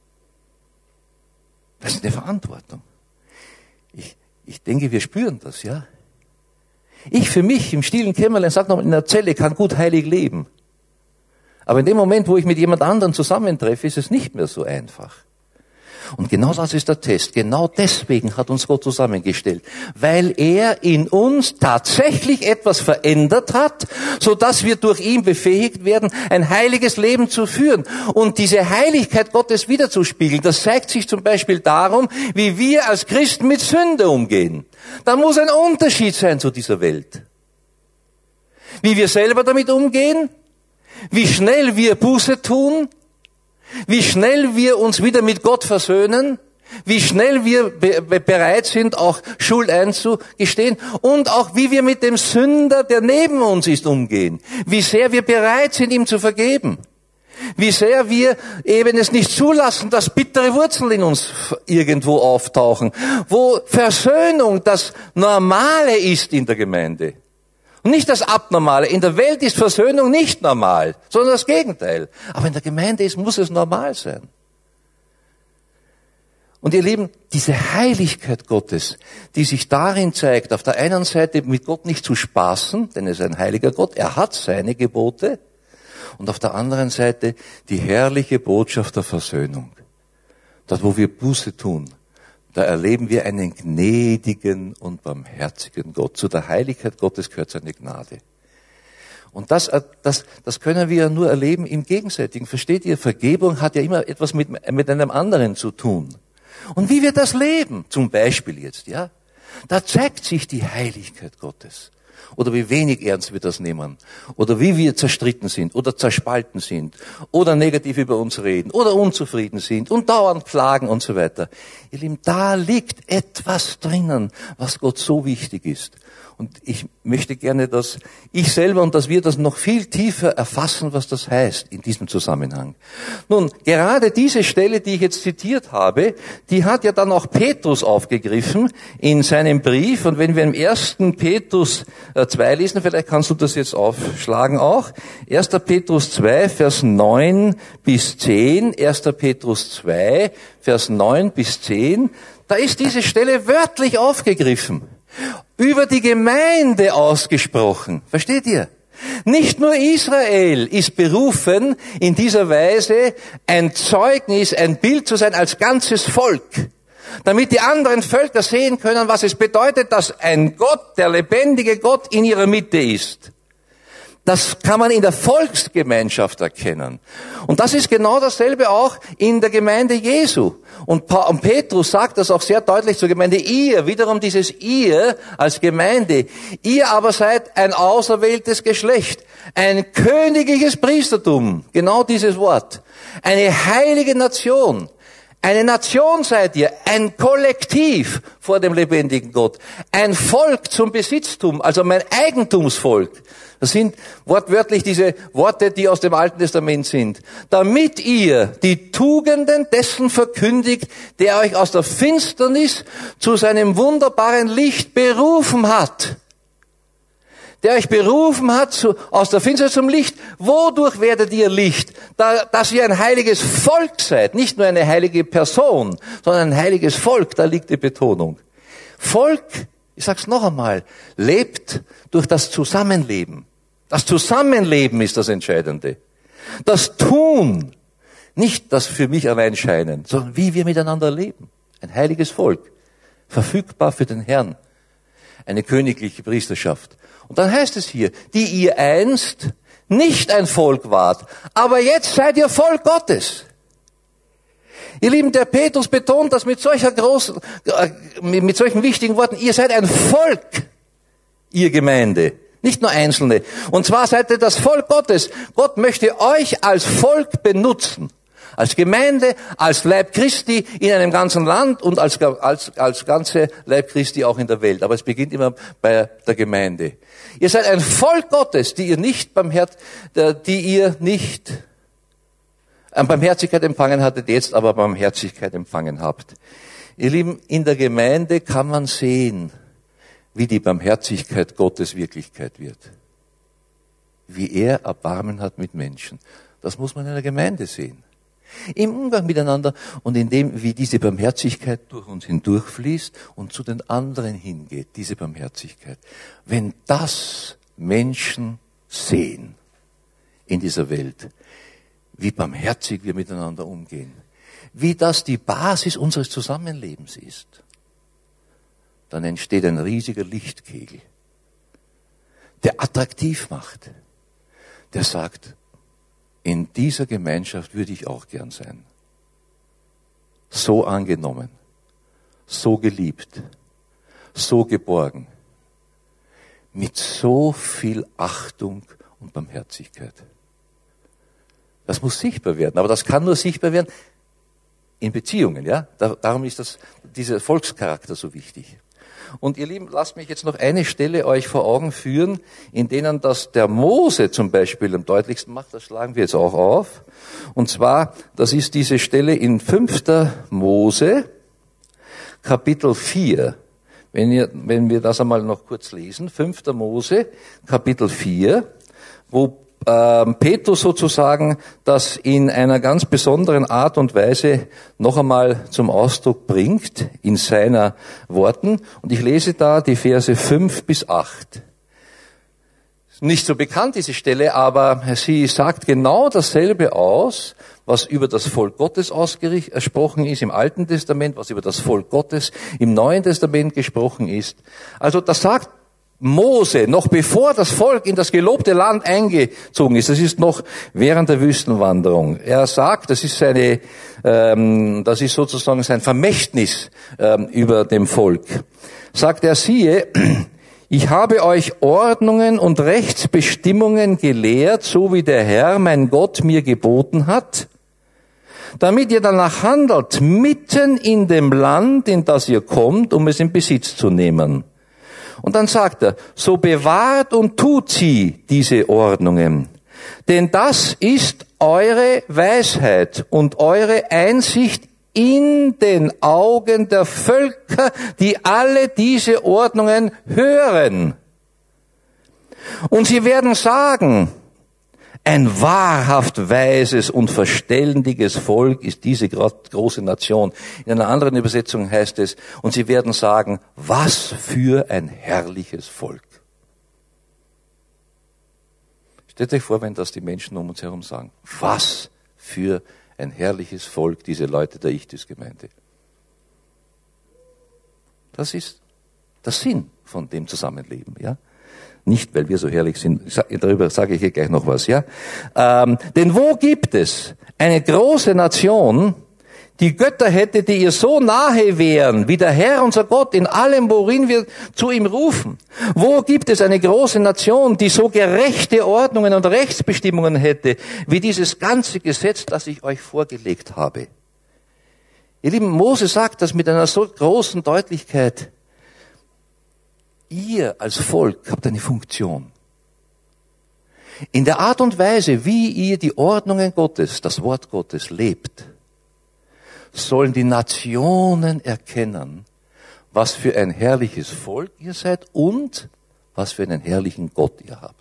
Das ist eine Verantwortung. Ich, ich denke, wir spüren das, ja. Ich für mich im stillen Kämmerlein, sag noch, in der Zelle kann gut heilig leben. Aber in dem Moment, wo ich mit jemand anderem zusammentreffe, ist es nicht mehr so einfach. Und genau das ist der Test. Genau deswegen hat uns Gott zusammengestellt. Weil er in uns tatsächlich etwas verändert hat, so dass wir durch ihn befähigt werden, ein heiliges Leben zu führen. Und diese Heiligkeit Gottes wiederzuspiegeln, das zeigt sich zum Beispiel darum, wie wir als Christen mit Sünde umgehen. Da muss ein Unterschied sein zu dieser Welt. Wie wir selber damit umgehen, wie schnell wir Buße tun, wie schnell wir uns wieder mit Gott versöhnen, wie schnell wir be- bereit sind, auch Schuld einzugestehen und auch wie wir mit dem Sünder, der neben uns ist, umgehen. Wie sehr wir bereit sind, ihm zu vergeben. Wie sehr wir eben es nicht zulassen, dass bittere Wurzeln in uns irgendwo auftauchen, wo Versöhnung das Normale ist in der Gemeinde. Und nicht das Abnormale. In der Welt ist Versöhnung nicht normal, sondern das Gegenteil. Aber in der Gemeinde ist, muss es normal sein. Und ihr Lieben, diese Heiligkeit Gottes, die sich darin zeigt, auf der einen Seite mit Gott nicht zu spaßen, denn er ist ein heiliger Gott, er hat seine Gebote, und auf der anderen Seite die herrliche Botschaft der Versöhnung. Dort, wo wir Buße tun, da erleben wir einen gnädigen und barmherzigen Gott. Zu der Heiligkeit Gottes gehört seine Gnade. Und das, das, das können wir ja nur erleben im Gegenseitigen. Versteht ihr? Vergebung hat ja immer etwas mit, mit einem anderen zu tun. Und wie wir das leben, zum Beispiel jetzt, ja, da zeigt sich die Heiligkeit Gottes. Oder wie wenig ernst wir das nehmen. Oder wie wir zerstritten sind oder zerspalten sind. Oder negativ über uns reden. Oder unzufrieden sind und dauernd klagen und so weiter. Ihr Lieben, da liegt etwas drinnen, was Gott so wichtig ist. Und ich möchte gerne, dass ich selber und dass wir das noch viel tiefer erfassen, was das heißt in diesem Zusammenhang. Nun, gerade diese Stelle, die ich jetzt zitiert habe, die hat ja dann auch Petrus aufgegriffen in seinem Brief. Und wenn wir im ersten Petrus zwei lesen, vielleicht kannst du das jetzt aufschlagen auch. erster Petrus zwei, Vers neun bis zehn. erster Petrus zwei, Vers neun bis zehn. Da ist diese Stelle wörtlich aufgegriffen. Über die Gemeinde ausgesprochen. Versteht ihr? Nicht nur Israel ist berufen, in dieser Weise ein Zeugnis, ein Bild zu sein als ganzes Volk, damit die anderen Völker sehen können, was es bedeutet, dass ein Gott, der lebendige Gott, in ihrer Mitte ist. Das kann man in der Volksgemeinschaft erkennen. Und das ist genau dasselbe auch in der Gemeinde Jesu. Und Petrus sagt das auch sehr deutlich zur Gemeinde. Ihr, wiederum dieses ihr als Gemeinde, ihr aber seid ein auserwähltes Geschlecht, ein königliches Priestertum, genau dieses Wort, eine heilige Nation. Eine Nation seid ihr, ein Kollektiv vor dem lebendigen Gott, ein Volk zum Besitztum, also mein Eigentumsvolk. Das sind wortwörtlich diese Worte, die aus dem Alten Testament sind. Damit ihr die Tugenden dessen verkündigt, der euch aus der Finsternis zu seinem wunderbaren Licht berufen hat. Der euch berufen hat zu, aus der Finsternis zum Licht. Wodurch werdet ihr Licht? Da, dass ihr ein heiliges Volk seid. Nicht nur eine heilige Person, sondern ein heiliges Volk. Da liegt die Betonung. Volk, ich sag's noch einmal, lebt durch das Zusammenleben. Das Zusammenleben ist das Entscheidende. Das Tun, nicht das für mich allein scheinen, sondern wie wir miteinander leben. Ein heiliges Volk, verfügbar für den Herrn. Eine königliche Priesterschaft. Und dann heißt es hier, die ihr einst nicht ein Volk wart, aber jetzt seid ihr Volk Gottes. Ihr Lieben, der Petrus betont das mit solcher großen, mit solchen wichtigen Worten. Ihr seid ein Volk, ihr Gemeinde, nicht nur Einzelne. Und zwar seid ihr das Volk Gottes. Gott möchte euch als Volk benutzen. Als Gemeinde, als Leib Christi in einem ganzen Land und als, als, als ganze Leib Christi auch in der Welt. Aber es beginnt immer bei der Gemeinde. Ihr seid ein Volk Gottes, die ihr nicht beim Herz, die ihr nicht Barmherzigkeit empfangen hattet, jetzt aber Barmherzigkeit empfangen habt. Ihr Lieben, in der Gemeinde kann man sehen, wie die Barmherzigkeit Gottes Wirklichkeit wird. Wie er Erbarmen hat mit Menschen. Das muss man in der Gemeinde sehen. Im Umgang miteinander und in dem, wie diese Barmherzigkeit durch uns hindurchfließt und zu den anderen hingeht, diese Barmherzigkeit. Wenn das Menschen sehen in dieser Welt, wie barmherzig wir miteinander umgehen, wie das die Basis unseres Zusammenlebens ist, dann entsteht ein riesiger Lichtkegel, der attraktiv macht, der sagt, in dieser Gemeinschaft würde ich auch gern sein. So angenommen, so geliebt, so geborgen, mit so viel Achtung und Barmherzigkeit. Das muss sichtbar werden, aber das kann nur sichtbar werden in Beziehungen, ja? Darum ist das, dieser Volkscharakter so wichtig. Und ihr Lieben, lasst mich jetzt noch eine Stelle euch vor Augen führen, in denen das der Mose zum Beispiel am deutlichsten macht. Das schlagen wir jetzt auch auf. Und zwar, das ist diese Stelle in fünfter Mose, Kapitel vier. Wenn, ihr, wenn wir das einmal noch kurz lesen. fünfter Mose, Kapitel vier, wo ähm, Petrus sozusagen das in einer ganz besonderen Art und Weise noch einmal zum Ausdruck bringt, in seiner Worten. Und ich lese da die Verse fünf bis acht. Nicht so bekannt, diese Stelle, aber sie sagt genau dasselbe aus, was über das Volk Gottes ausgesprochen ist im Alten Testament, was über das Volk Gottes im Neuen Testament gesprochen ist. Also das sagt Mose, noch bevor das Volk in das gelobte Land eingezogen ist, das ist noch während der Wüstenwanderung. Er sagt, das ist seine, ähm, das ist sozusagen sein Vermächtnis ähm, über dem Volk. Sagt er, siehe, ich habe euch Ordnungen und Rechtsbestimmungen gelehrt, so wie der Herr, mein Gott, mir geboten hat, damit ihr danach handelt, mitten in dem Land, in das ihr kommt, um es in Besitz zu nehmen. Und dann sagt er, so bewahrt und tut sie, diese Ordnungen. Denn das ist eure Weisheit und eure Einsicht in den Augen der Völker, die alle diese Ordnungen hören. Und sie werden sagen, ein wahrhaft weises und verständiges Volk ist diese große Nation. In einer anderen Übersetzung heißt es, und sie werden sagen, was für ein herrliches Volk. Stellt euch vor, wenn das die Menschen um uns herum sagen. Was für ein herrliches Volk, diese Leute der Ichthys-Gemeinde. Das ist der Sinn von dem Zusammenleben, ja. Nicht, weil wir so herrlich sind, darüber sage ich hier gleich noch was, ja. Ähm, denn wo gibt es eine große Nation, die Götter hätte, die ihr so nahe wären, wie der Herr, unser Gott, in allem, worin wir zu ihm rufen? Wo gibt es eine große Nation, die so gerechte Ordnungen und Rechtsbestimmungen hätte, wie dieses ganze Gesetz, das ich euch vorgelegt habe? Ihr Lieben, Mose sagt das mit einer so großen Deutlichkeit. Ihr als Volk habt eine Funktion. In der Art und Weise, wie ihr die Ordnungen Gottes, das Wort Gottes lebt, sollen die Nationen erkennen, was für ein herrliches Volk ihr seid und was für einen herrlichen Gott ihr habt.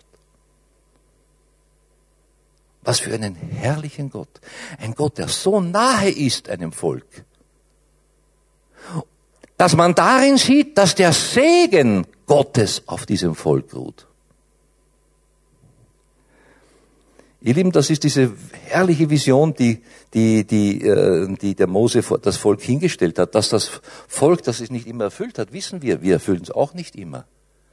Was für einen herrlichen Gott. Ein Gott, der so nahe ist einem Volk, dass man darin sieht, dass der Segen Gottes auf diesem Volk ruht. Ihr Lieben, das ist diese herrliche Vision, die, die, die, die der Mose das Volk hingestellt hat. Dass das Volk, das es nicht immer erfüllt hat, wissen wir. Wir erfüllen es auch nicht immer.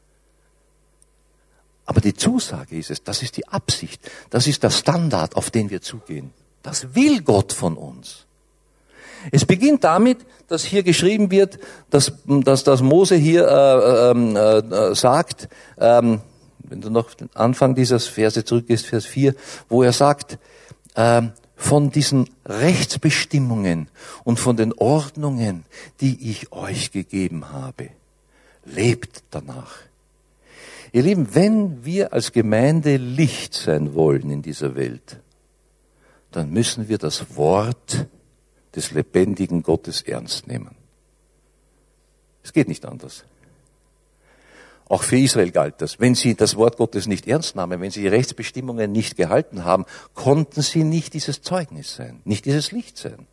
Aber die Zusage ist es, das ist die Absicht, das ist der Standard, auf den wir zugehen. Das will Gott von uns. Es beginnt damit, dass hier geschrieben wird, dass, dass, dass Mose hier äh, äh, sagt, ähm, wenn du noch den Anfang dieses Verse zurückgehst, Vers vier, wo er sagt, äh, von diesen Rechtsbestimmungen und von den Ordnungen, die ich euch gegeben habe, lebt danach. Ihr Lieben, wenn wir als Gemeinde Licht sein wollen in dieser Welt, dann müssen wir das Wort des lebendigen Gottes ernst nehmen. Es geht nicht anders. Auch für Israel galt das. Wenn sie das Wort Gottes nicht ernst nahmen, wenn sie die Rechtsbestimmungen nicht gehalten haben, konnten sie nicht dieses Zeugnis sein, nicht dieses Licht sein.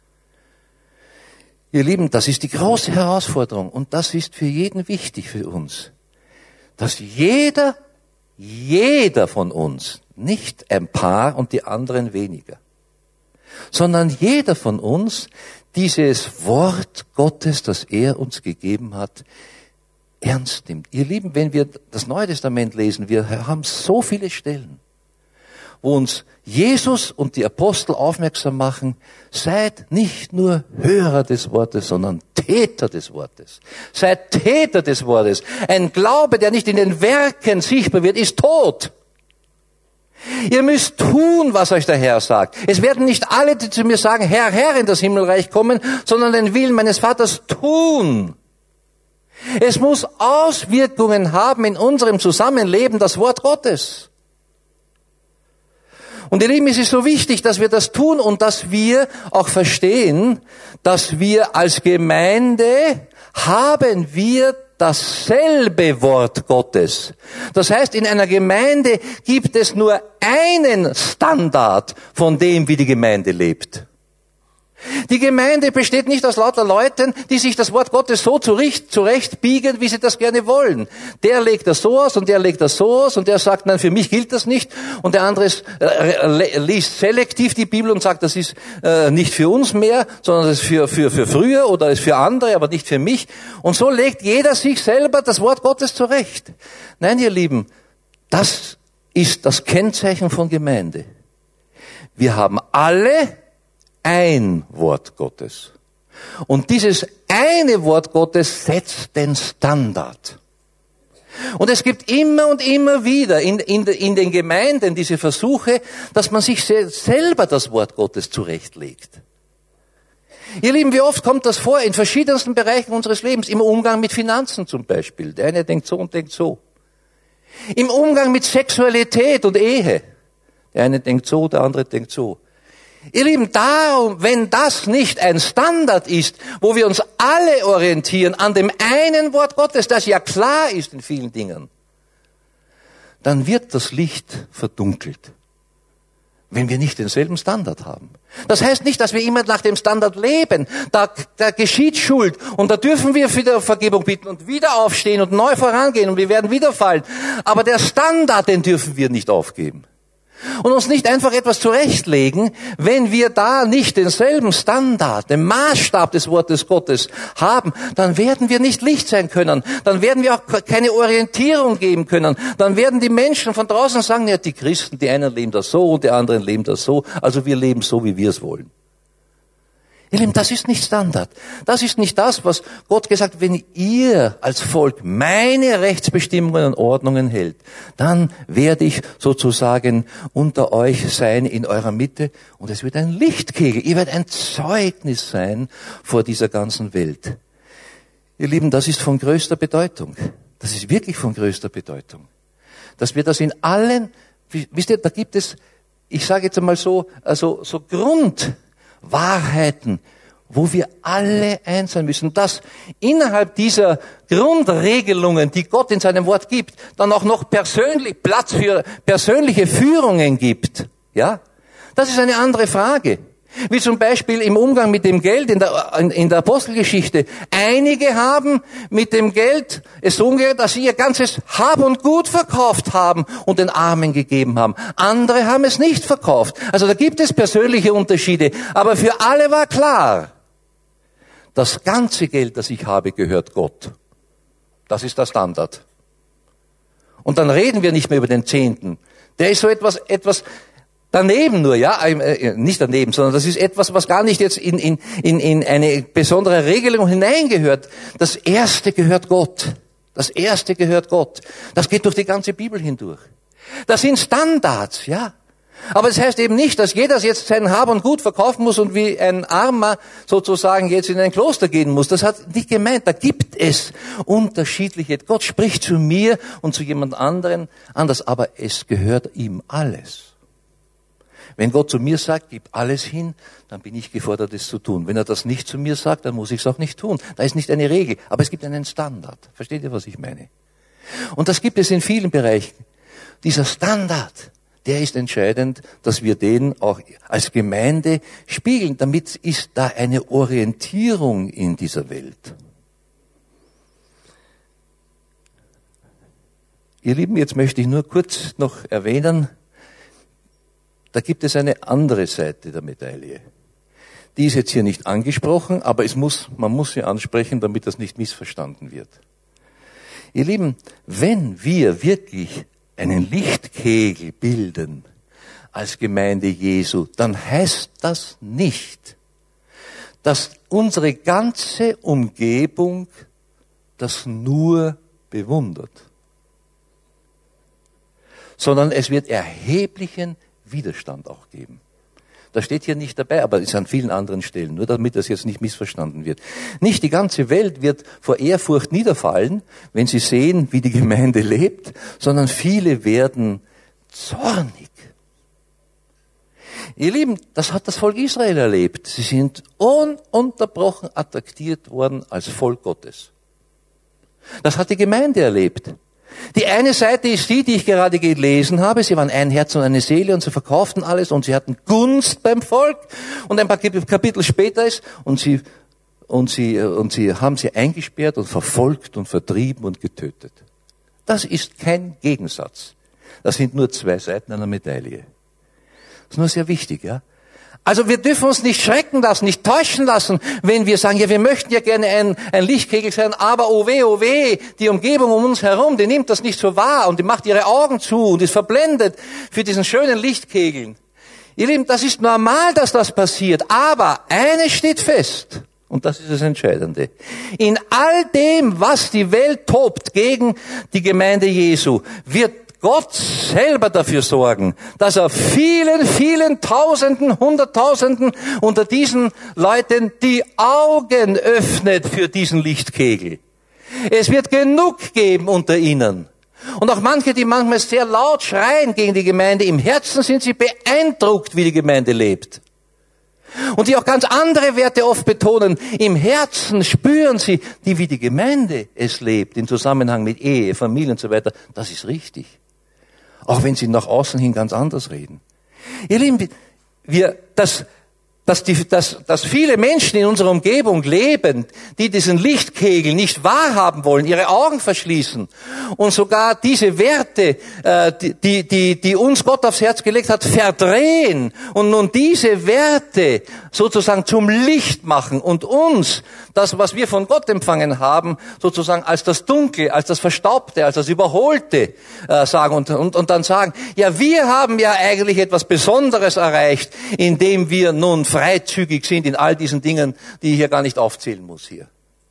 Ihr Lieben, das ist die große Herausforderung und das ist für jeden wichtig für uns, dass jeder, jeder von uns, nicht ein paar und die anderen weniger, sondern jeder von uns dieses Wort Gottes, das er uns gegeben hat, ernst nimmt. Ihr Lieben, wenn wir das Neue Testament lesen, wir haben so viele Stellen, wo uns Jesus und die Apostel aufmerksam machen, seid nicht nur Hörer des Wortes, sondern Täter des Wortes. Seid Täter des Wortes. Ein Glaube, der nicht in den Werken sichtbar wird, ist tot. Ihr müsst tun, was euch der Herr sagt. Es werden nicht alle, die zu mir sagen, Herr, Herr, in das Himmelreich kommen, sondern den Willen meines Vaters tun. Es muss Auswirkungen haben in unserem Zusammenleben, das Wort Gottes. Und ihr Lieben, es ist so wichtig, dass wir das tun und dass wir auch verstehen, dass wir als Gemeinde haben wir dasselbe Wort Gottes. Das heißt, in einer Gemeinde gibt es nur einen Standard von dem, wie die Gemeinde lebt. Die Gemeinde besteht nicht aus lauter Leuten, die sich das Wort Gottes so zurecht, zurechtbiegen, wie sie das gerne wollen. Der legt das so aus und der legt das so aus und der sagt, nein, für mich gilt das nicht. Und der andere ist, äh, liest selektiv die Bibel und sagt, das ist äh, nicht für uns mehr, sondern das ist für, für, für früher oder ist für andere, aber nicht für mich. Und so legt jeder sich selber das Wort Gottes zurecht. Nein, ihr Lieben, das ist das Kennzeichen von Gemeinde. Wir haben alle ein Wort Gottes. Und dieses eine Wort Gottes setzt den Standard. Und es gibt immer und immer wieder in, in, in den Gemeinden diese Versuche, dass man sich selber das Wort Gottes zurechtlegt. Ihr Lieben, wie oft kommt das vor in verschiedensten Bereichen unseres Lebens, im Umgang mit Finanzen zum Beispiel. Der eine denkt so und denkt so. Im Umgang mit Sexualität und Ehe. Der eine denkt so, der andere denkt so. Ihr Lieben, darum, wenn das nicht ein Standard ist, wo wir uns alle orientieren an dem einen Wort Gottes, das ja klar ist in vielen Dingen, dann wird das Licht verdunkelt, wenn wir nicht denselben Standard haben. Das heißt nicht, dass wir immer nach dem Standard leben. Da, da geschieht Schuld und da dürfen wir wieder Vergebung bitten und wieder aufstehen und neu vorangehen und wir werden wieder fallen. Aber der Standard, den dürfen wir nicht aufgeben. Und uns nicht einfach etwas zurechtlegen, wenn wir da nicht denselben Standard, den Maßstab des Wortes Gottes haben, dann werden wir nicht Licht sein können. Dann werden wir auch keine Orientierung geben können. Dann werden die Menschen von draußen sagen, ja, die Christen, die einen leben das so und die anderen leben das so. Also wir leben so, wie wir es wollen. Ihr Lieben, das ist nicht Standard. Das ist nicht das, was Gott gesagt hat, wenn ihr als Volk meine Rechtsbestimmungen und Ordnungen hält, dann werde ich sozusagen unter euch sein in eurer Mitte und es wird ein Lichtkegel. Ihr werdet ein Zeugnis sein vor dieser ganzen Welt. Ihr Lieben, das ist von größter Bedeutung. Das ist wirklich von größter Bedeutung. Dass wir das in allen, wisst ihr, da gibt es, ich sage jetzt einmal so, also so Grund, Wahrheiten, wo wir alle eins sein müssen. Dass innerhalb dieser Grundregelungen, die Gott in seinem Wort gibt, dann auch noch persönlich Platz für persönliche Führungen gibt. Ja, das ist eine andere Frage. Wie zum Beispiel im Umgang mit dem Geld in der, in der Apostelgeschichte. Einige haben mit dem Geld es so umgekehrt, dass sie ihr ganzes Hab und Gut verkauft haben und den Armen gegeben haben. Andere haben es nicht verkauft. Also da gibt es persönliche Unterschiede. Aber für alle war klar, das ganze Geld, das ich habe, gehört Gott. Das ist der Standard. Und dann reden wir nicht mehr über den Zehnten. Der ist so etwas, etwas, daneben nur, ja, nicht daneben, sondern das ist etwas, was gar nicht jetzt in, in, in, in eine besondere Regelung hineingehört. Das Erste gehört Gott. Das Erste gehört Gott. Das geht durch die ganze Bibel hindurch. Das sind Standards, ja. Aber das heißt eben nicht, dass jeder jetzt sein Hab und Gut verkaufen muss und wie ein Armer sozusagen jetzt in ein Kloster gehen muss. Das hat nicht gemeint. Da gibt es unterschiedliche. Gott spricht zu mir und zu jemand anderen anders, aber es gehört ihm alles. Wenn Gott zu mir sagt, gib alles hin, dann bin ich gefordert, es zu tun. Wenn er das nicht zu mir sagt, dann muss ich es auch nicht tun. Da ist nicht eine Regel, aber es gibt einen Standard. Versteht ihr, was ich meine? Und das gibt es in vielen Bereichen. Dieser Standard, der ist entscheidend, dass wir den auch als Gemeinde spiegeln. Damit ist da eine Orientierung in dieser Welt. Ihr Lieben, jetzt möchte ich nur kurz noch erwähnen, da gibt es eine andere Seite der Medaille. Die ist jetzt hier nicht angesprochen, aber es muss, man muss sie ansprechen, damit das nicht missverstanden wird. Ihr Lieben, wenn wir wirklich einen Lichtkegel bilden als Gemeinde Jesu, dann heißt das nicht, dass unsere ganze Umgebung das nur bewundert, sondern es wird erheblichen Widerstand auch geben. Das steht hier nicht dabei, aber es ist an vielen anderen Stellen, nur damit das jetzt nicht missverstanden wird. Nicht die ganze Welt wird vor Ehrfurcht niederfallen, wenn sie sehen, wie die Gemeinde lebt, sondern viele werden zornig. Ihr Lieben, das hat das Volk Israel erlebt. Sie sind ununterbrochen attackiert worden als Volk Gottes. Das hat die Gemeinde erlebt. Die eine Seite ist die, die ich gerade gelesen habe. Sie waren ein Herz und eine Seele und sie verkauften alles und sie hatten Gunst beim Volk. Und ein paar Kapitel später ist und sie, und sie, und sie haben sie eingesperrt und verfolgt und vertrieben und getötet. Das ist kein Gegensatz. Das sind nur zwei Seiten einer Medaille. Das ist nur sehr wichtig, ja. Also wir dürfen uns nicht schrecken lassen, nicht täuschen lassen, wenn wir sagen, ja, wir möchten ja gerne ein, ein Lichtkegel sein, aber oh weh, oh weh, die Umgebung um uns herum, die nimmt das nicht so wahr und die macht ihre Augen zu und ist verblendet für diesen schönen Lichtkegeln. Ihr Lieben, das ist normal, dass das passiert, aber eines steht fest. Und das ist das Entscheidende. In all dem, was die Welt tobt gegen die Gemeinde Jesu, wird Gott selber dafür sorgen, dass er vielen, vielen Tausenden, Hunderttausenden unter diesen Leuten die Augen öffnet für diesen Lichtkegel. Es wird genug geben unter ihnen. Und auch manche, die manchmal sehr laut schreien gegen die Gemeinde, im Herzen sind sie beeindruckt, wie die Gemeinde lebt. Und die auch ganz andere Werte oft betonen. Im Herzen spüren sie, die wie die Gemeinde es lebt, im Zusammenhang mit Ehe, Familie und so weiter. Das ist richtig. Auch wenn sie nach außen hin ganz anders reden. Ihr Lieben, wir, das, dass, die, dass, dass viele Menschen in unserer Umgebung leben, die diesen Lichtkegel nicht wahrhaben wollen, ihre Augen verschließen und sogar diese Werte, äh, die, die, die uns Gott aufs Herz gelegt hat, verdrehen und nun diese Werte sozusagen zum Licht machen und uns, das, was wir von Gott empfangen haben, sozusagen als das Dunkle, als das Verstaubte, als das Überholte äh, sagen und, und, und dann sagen, ja, wir haben ja eigentlich etwas Besonderes erreicht, indem wir nun freizügig sind in all diesen Dingen, die ich hier gar nicht aufzählen muss hier.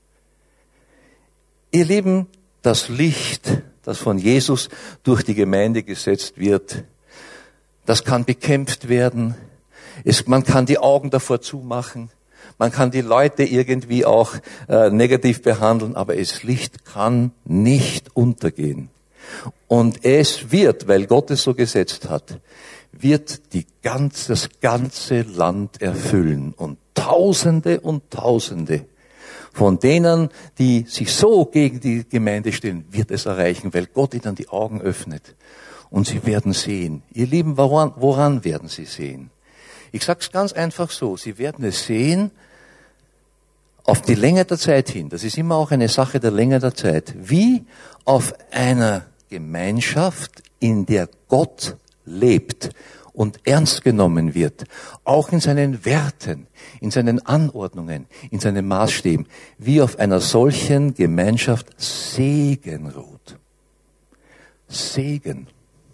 Ihr Lieben, das Licht, das von Jesus durch die Gemeinde gesetzt wird, das kann bekämpft werden. Es, man kann die Augen davor zumachen. Man kann die Leute irgendwie auch äh, negativ behandeln, aber das Licht kann nicht untergehen. Und es wird, weil Gott es so gesetzt hat, wird die ganze, das ganze Land erfüllen. Und Tausende und Tausende von denen, die sich so gegen die Gemeinde stellen, wird es erreichen, weil Gott ihnen die Augen öffnet. Und sie werden sehen. Ihr Lieben, woran, woran werden sie sehen? Ich sage es ganz einfach so, sie werden es sehen auf die Länge der Zeit hin. Das ist immer auch eine Sache der Länge der Zeit. Wie auf einer Gemeinschaft, in der Gott lebt und ernst genommen wird, auch in seinen Werten, in seinen Anordnungen, in seinen Maßstäben, wie auf einer solchen Gemeinschaft Segen ruht. Segen.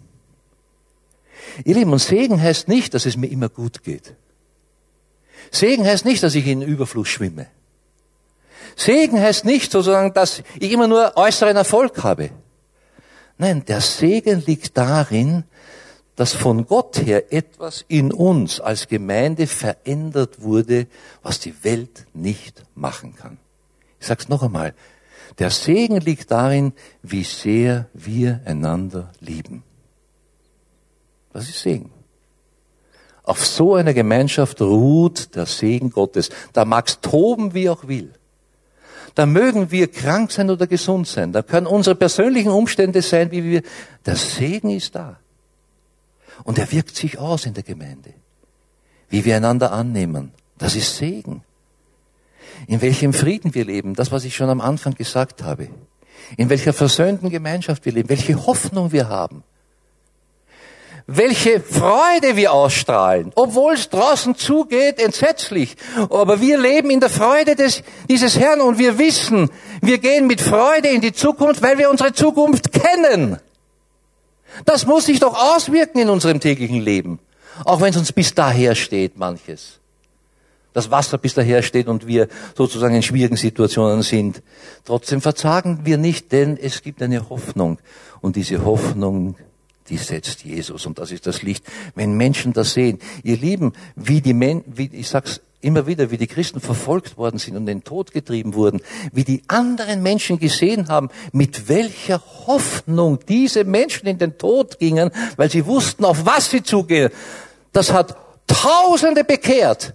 Ihr Lieben, und Segen heißt nicht, dass es mir immer gut geht. Segen heißt nicht, dass ich in Überfluss schwimme. Segen heißt nicht sozusagen, dass ich immer nur äußeren Erfolg habe. Nein, der Segen liegt darin, dass von Gott her etwas in uns als Gemeinde verändert wurde, was die Welt nicht machen kann. Ich sage es noch einmal. Der Segen liegt darin, wie sehr wir einander lieben. Das ist Segen. Auf so einer Gemeinschaft ruht der Segen Gottes. Da mag's toben, wie auch will. Da mögen wir krank sein oder gesund sein. Da können unsere persönlichen Umstände sein, wie wir. Der Segen ist da. Und er wirkt sich aus in der Gemeinde. Wie wir einander annehmen. Das ist Segen. In welchem Frieden wir leben. Das, was ich schon am Anfang gesagt habe. In welcher versöhnten Gemeinschaft wir leben. Welche Hoffnung wir haben. Welche Freude wir ausstrahlen, obwohl es draußen zugeht, entsetzlich. Aber wir leben in der Freude des, dieses Herrn und wir wissen, wir gehen mit Freude in die Zukunft, weil wir unsere Zukunft kennen. Das muss sich doch auswirken in unserem täglichen Leben, auch wenn es uns bis daher steht, manches. Das Wasser bis daher steht und wir sozusagen in schwierigen Situationen sind. Trotzdem verzagen wir nicht, denn es gibt eine Hoffnung und diese Hoffnung, die setzt Jesus und das ist das Licht. Wenn Menschen das sehen, ihr Lieben, wie die Men, wie, ich sag's immer wieder, wie die Christen verfolgt worden sind und in den Tod getrieben wurden, wie die anderen Menschen gesehen haben, mit welcher Hoffnung diese Menschen in den Tod gingen, weil sie wussten, auf was sie zugehen. Das hat Tausende bekehrt.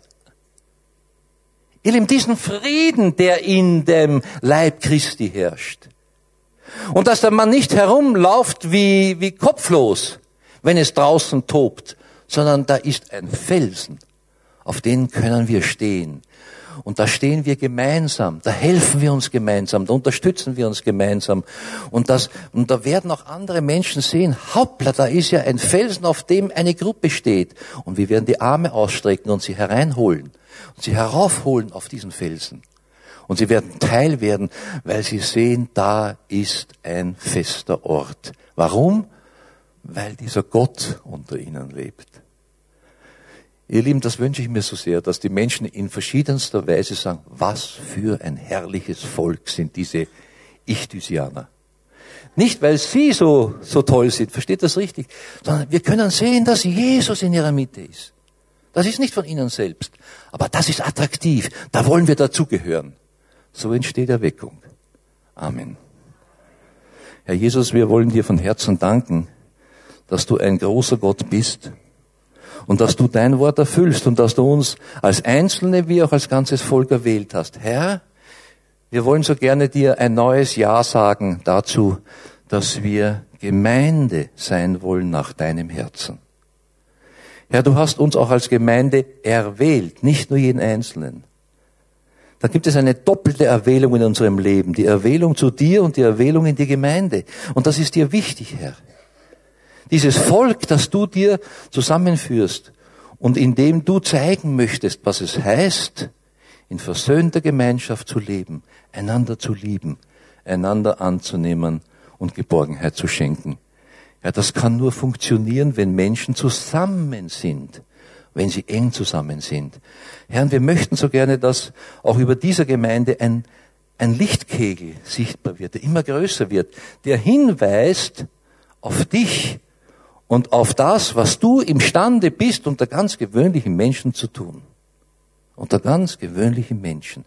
Ihr Lieben, diesen Frieden, der in dem Leib Christi herrscht. Und dass der Mann nicht herumläuft wie, wie kopflos, wenn es draußen tobt, sondern da ist ein Felsen, auf den können wir stehen. Und da stehen wir gemeinsam, da helfen wir uns gemeinsam, da unterstützen wir uns gemeinsam. Und, das, und da werden auch andere Menschen sehen, hoppla, da ist ja ein Felsen, auf dem eine Gruppe steht. Und wir werden die Arme ausstrecken und sie hereinholen und sie heraufholen auf diesen Felsen. Und sie werden Teil werden, weil sie sehen, da ist ein fester Ort. Warum? Weil dieser Gott unter ihnen lebt. Ihr Lieben, das wünsche ich mir so sehr, dass die Menschen in verschiedenster Weise sagen, was für ein herrliches Volk sind diese Ichthysianer. Nicht, weil sie so, so toll sind, versteht das richtig, sondern wir können sehen, dass Jesus in ihrer Mitte ist. Das ist nicht von ihnen selbst, aber das ist attraktiv, da wollen wir dazugehören. So entsteht Erweckung. Amen. Herr Jesus, wir wollen dir von Herzen danken, dass du ein großer Gott bist und dass du dein Wort erfüllst und dass du uns als Einzelne wie auch als ganzes Volk erwählt hast. Herr, wir wollen so gerne dir ein neues Ja sagen dazu, dass wir Gemeinde sein wollen nach deinem Herzen. Herr, du hast uns auch als Gemeinde erwählt, nicht nur jeden Einzelnen. Da gibt es eine doppelte Erwählung in unserem Leben, die Erwählung zu dir und die Erwählung in die Gemeinde. Und das ist dir wichtig, Herr. Dieses Volk, das du dir zusammenführst und in dem du zeigen möchtest, was es heißt, in versöhnter Gemeinschaft zu leben, einander zu lieben, einander anzunehmen und Geborgenheit zu schenken. Ja, das kann nur funktionieren, wenn Menschen zusammen sind, wenn sie eng zusammen sind. Herr, wir möchten so gerne, dass auch über dieser Gemeinde ein, ein Lichtkegel sichtbar wird, der immer größer wird, der hinweist auf dich und auf das, was du imstande bist, unter ganz gewöhnlichen Menschen zu tun. Unter ganz gewöhnlichen Menschen.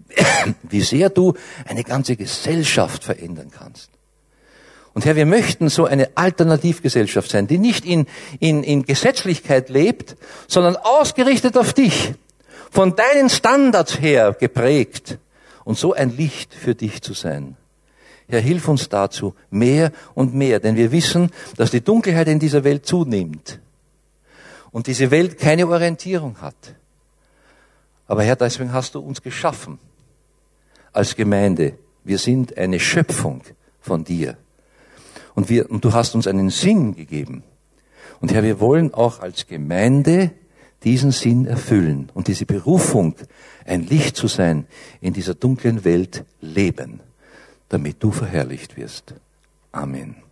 Wie sehr du eine ganze Gesellschaft verändern kannst. Und Herr, wir möchten so eine Alternativgesellschaft sein, die nicht in, in, in Gesetzlichkeit lebt, sondern ausgerichtet auf dich, von deinen Standards her geprägt und so ein Licht für dich zu sein. Herr, hilf uns dazu mehr und mehr, denn wir wissen, dass die Dunkelheit in dieser Welt zunimmt und diese Welt keine Orientierung hat. Aber Herr, deswegen hast du uns geschaffen als Gemeinde. Wir sind eine Schöpfung von dir. Und, wir, und du hast uns einen Sinn gegeben. Und Herr, wir wollen auch als Gemeinde diesen Sinn erfüllen und diese Berufung, ein Licht zu sein, in dieser dunklen Welt leben, damit du verherrlicht wirst. Amen.